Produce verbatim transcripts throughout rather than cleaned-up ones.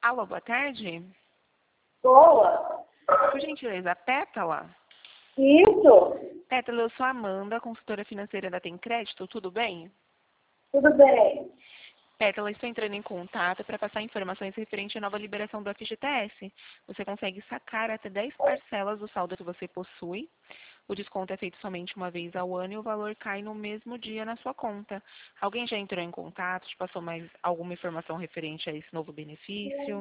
Alô, boa tarde. Boa. Por gentileza, Pétala? Isso. Pétala, eu sou a Amanda, consultora financeira da Tem Crédito, tudo bem? Tudo bem. Pétala, estou entrando em contato para passar informações referente à nova liberação do F G T S. Você consegue sacar até dez parcelas do saldo que você possui. O desconto é feito somente uma vez ao ano e o valor cai no mesmo dia na sua conta. Alguém já entrou em contato, te passou mais alguma informação referente a esse novo benefício?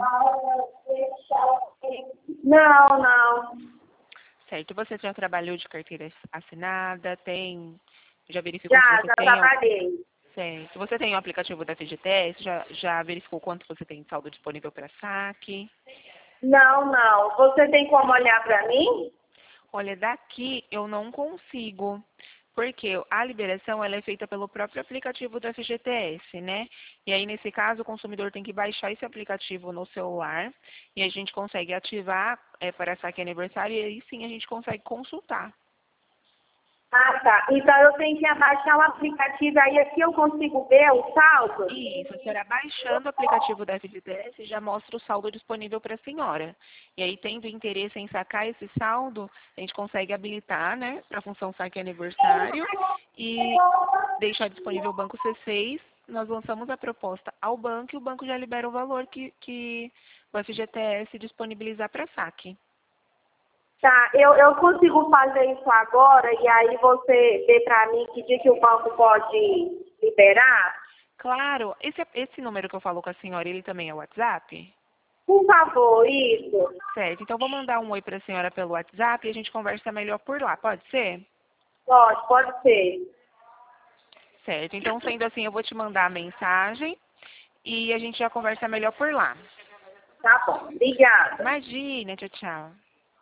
Não, não. Certo. Você já trabalhou de carteira assinada? Tem? Já verificou se Já, você já tem? trabalhei. Certo. Você tem o aplicativo da F G T S? Já, já verificou quanto você tem de saldo disponível para saque? Não, não. Você tem como olhar para mim? Olha, daqui eu não consigo, porque a liberação ela é feita pelo próprio aplicativo do F G T S, né? E aí, nesse caso, o consumidor tem que baixar esse aplicativo no celular e a gente consegue ativar é, para saque aniversário e aí sim a gente consegue consultar. Ah, tá. Então eu tenho que abaixar o aplicativo aí aqui eu consigo ver o saldo? Isso, a senhora baixando o aplicativo da F G T S já mostra o saldo disponível para a senhora. E aí, tendo interesse em sacar esse saldo, a gente consegue habilitar, né, para a função saque aniversário e deixar disponível o banco C seis. Nós lançamos a proposta ao banco e o banco já libera o valor que, que o F G T S disponibilizar para saque. Tá, eu, eu consigo fazer isso agora e aí você vê para mim que dia que o banco pode liberar? Claro, esse, esse número que eu falo com a senhora, ele também é o WhatsApp? Por favor, isso. Certo, então vou mandar um oi para a senhora pelo WhatsApp e a gente conversa melhor por lá, pode ser? Pode, pode ser. Certo, então sendo assim, eu vou te mandar a mensagem e a gente já conversa melhor por lá. Tá bom, obrigada. Imagina, tchau, tchau.